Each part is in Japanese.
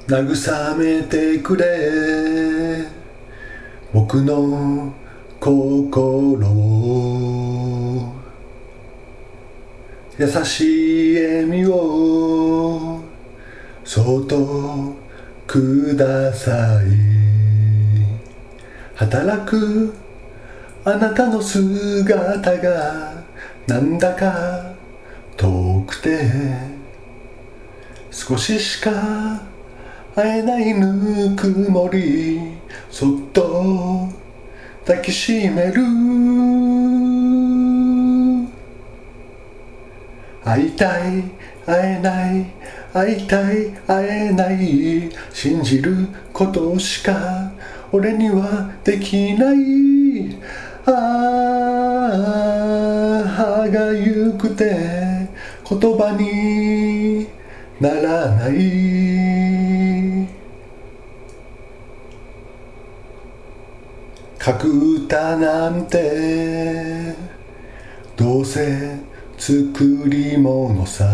慰めてくれ僕の心を、優しい笑みをそっとください。働くあなたの姿がなんだか遠くて、少ししか会えないぬくもり、そっと抱きしめる。会いたい会えない会いたい会えない、信じることしか俺にはできない。ああ歯がゆくて言葉にならない。書く歌なんてどうせ作り物さ、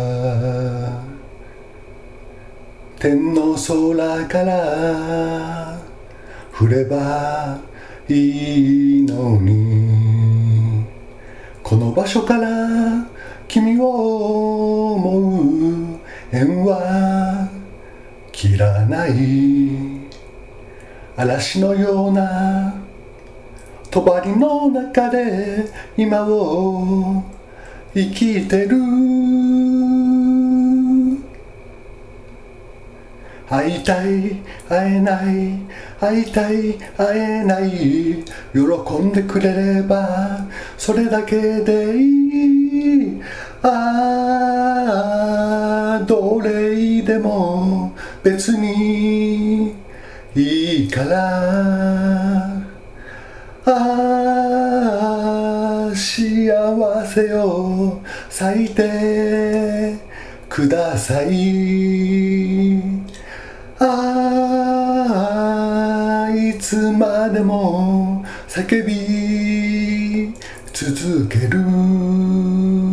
天の空から降ればいいのに、この場所から君を思う縁は切らない。嵐のような帳の中で今を生きてる。会いたい会えない会いたい会えない、喜んでくれればそれだけでいい。ああどれでも別にいいから、ああ幸せを咲いてください。ああいつまでも叫び続ける。